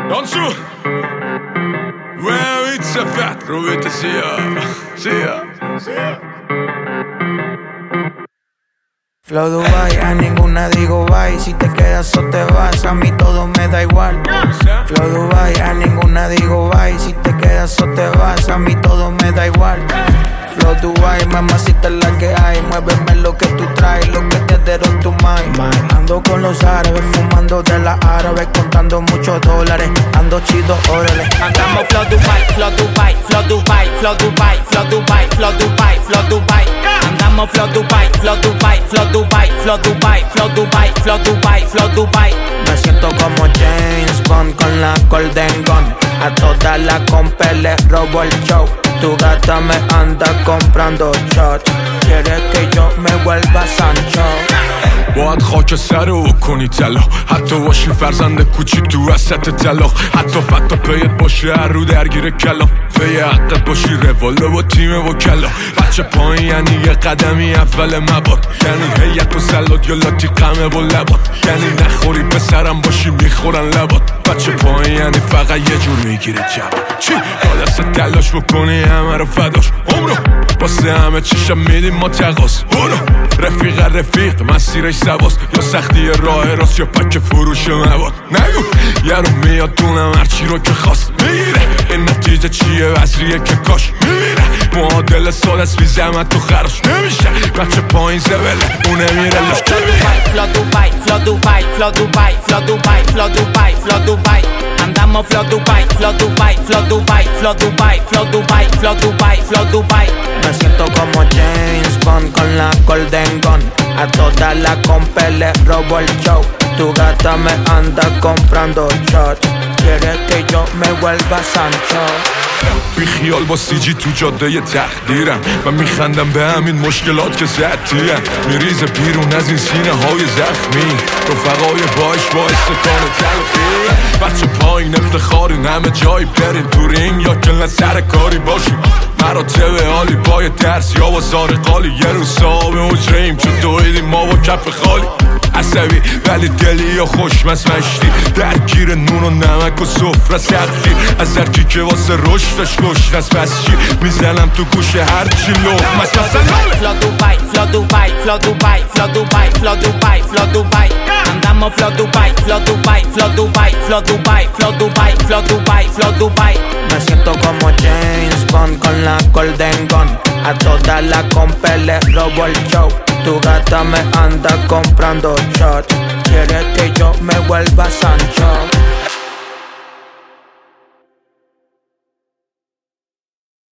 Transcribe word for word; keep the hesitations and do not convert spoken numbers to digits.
Don't you? Well, it's a fat, Rubita, see ya. See ya. See ya. Flow Dubai, a ninguna digo bye. Si te quedas o te vas, a mí todo me da igual. Flow Dubai, a ninguna digo bye. Si te quedas o te vas, a mí todo me da igual. Flow Dubai, mamacita es la que hay. Muéveme lo que tú traes, lo que te dieron tu mind. Ando con los árabes, fumando de las árabes, contando muchos dólares. Ando chido, órale. Andamos Flow Dubai, Flow Dubai, Flow Dubai, Flow Dubai, Flow Dubai, Flow Dubai, Flow Dubai. Andamos Flow Dubai, Flow Dubai, Flow Dubai, Flow Dubai, Flow Dubai, Flow Dubai, Flow Dubai. Me siento como James Bond con la Golden Gun. A toda la compa le robo el show. Tu gata me anda comprando shots. Quiere que yo me vuelva Sancho. باید خاک سر او کنی طلا حتی باشی فرزند کوچیک تو وسط طلاق حتی فتا پیت باشه هر رو درگیر کلام پی حقت باشی رواله با تیم وکلا بچه پایین یعنی یه قدمی اول مباد یعنی هیت و سلات یا لاتی قمه و لباد یعنی نخوری پسرم باشی میخورن لباد بچه پایین یعنی فقط یه جور میگیره جواب چی؟ یا دست تلاش بکنی همه رو فداش عمرو واسه همه چیشم میدیم ما تقاس برو رفیق رفیق مسیرش سواست یا سختی راه راست یا پک فروش مواد نگو یارو میاد دونم هرچی رو که خواست میگیره این نتیجه چیه وزریه که کاش میمیره معادل سال از بی زحمت تو خراش نمیشه بچه پایین زبله اونه میره لش Flow Dubai, Flow Dubai, Flow Dubai, Flow Dubai, Flow Dubai, Flow Dubai. Andamos Flow Dubai, Flow Dubai, Flow Dubai, Flow Dubai, Flow Dubai, Flow Dubai, Flow Dubai. Me siento como James Bond con la Golden Gun. A toda la compa le robo el show. Tu gata me anda comprando shots. Quiere que yo me vuelva Sancho. بی خیال با سی جی تو جاده یه تقدیرم و میخندم به همین مشکلات که زدیم میریز بیرون از این سینه های زخمی رفقای باش با استکان تلخی بچه پایین افتخاری همه جایی برین تو رینگ یا کلن سر کاری باشیم مراتب عالی با درس یا با زارقالی یه روز صاحب حجرهیم چون دویدیم ما با کف خالی عصبی ولی دلی یا خوشمست مشتی درگیر نون و نمک و سفره سختی از هرکی که واسه رشدش گشنست پس چی میزنم تو گوش هرچی لقمست مثلا Flow Dubai, Flow Dubai, Flow Dubai, Flow Dubai, Flow Dubai, Flow Dubai. Andamos Flow Dubai, Flow Dubai, Flow Dubai, Flow Dubai, Flow Dubai, Flow Dubai, Flow Dubai. Me siento como James Bond con la Golden Gun. A toda la compa le robo el show. Tu gata me anda comprando shots. Quiere que yo me vuelva Sancho.